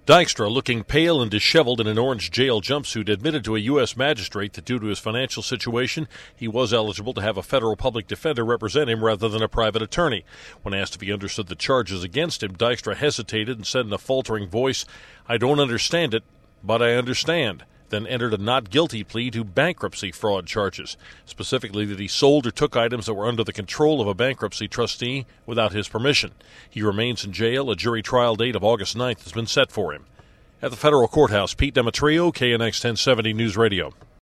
Dykstra, looking pale and disheveled in an orange jail jumpsuit, admitted to a U.S. magistrate that due to his financial situation, he was eligible to have a federal public defender represent him rather than a private attorney. When asked if he understood the charges against him, Dykstra hesitated and said in a faltering voice, "I don't understand it, but I understand," then entered a not guilty plea to bankruptcy fraud charges, specifically that he sold or took items that were under the control of a bankruptcy trustee without his permission. He remains in jail. A jury trial date of August 9th has been set for him. At the federal courthouse, Pete Demetrio, KNX 1070 News Radio.